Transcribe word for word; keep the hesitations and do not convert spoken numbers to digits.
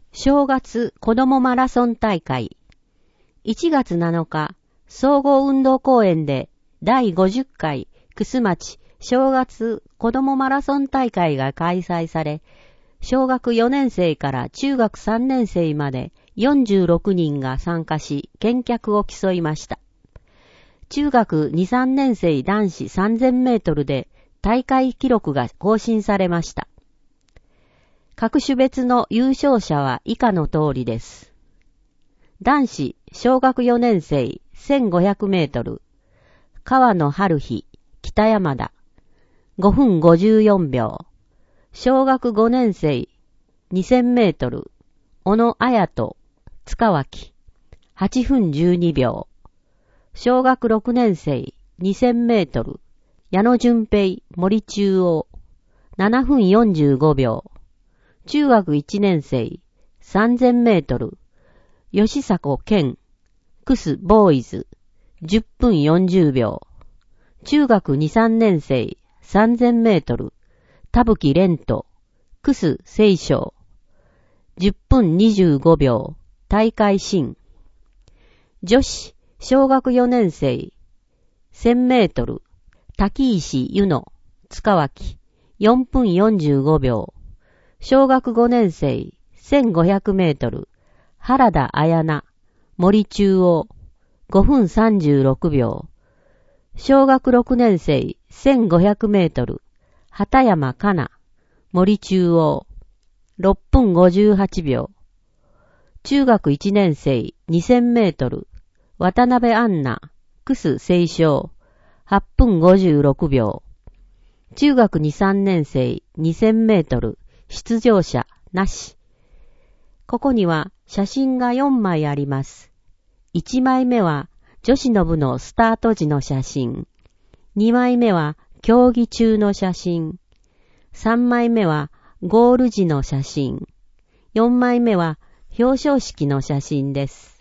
正月子どもマラソン大会。いちがつなのか、総合運動公園でだいごじゅっかい楠町正月子どもマラソン大会が開催され、小学よねん生から中学さんねん生までよんじゅうろくにんが参加し、健脚を競いました。中学に、さんねん生男子さんぜんメートルで大会記録が更新されました。各種別の優勝者は以下の通りです。男子小学よねん生せんごひゃくメートル、川野春日、北山田、ごふんごじゅうよんびょう。小学ごねん生にせんメートル、小野綾人、塚脇、はちふんじゅうにびょう。小学ろくねん生にせんメートル、矢野純平、森中央、ななふんよんじゅうごびょう。中学いちねん生さんぜんメートル、吉迫健、クスボーイズ、じゅっぷんよんじゅうびょう。中学に、さんねん生さんぜんメートル、田吹蓮人、クス清少、じゅっぷんにじゅうごびょう、大会新。女子小学よねん生せんメートル、滝石ゆの、塚脇、よんぷんよんじゅうごびょう。小学ごねん生せんごひゃくメートル、原田彩菜、森中央、ごふんさんじゅうろくびょう。小学ろくねん生せんごひゃくメートル、畑山香奈、森中央、ろっぷんごじゅうはちびょう。中学いちねん生にせんメートル、渡辺杏奈、楠清少、はっぷんごじゅうろくびょう。中学に、さんねん生にせんメートル、出場者なし。ここには写真がよんまいあります。いちまいめは女子の部のスタート時の写真。にまいめは競技中の写真。さんまいめはゴール時の写真。よんまいめは表彰式の写真です。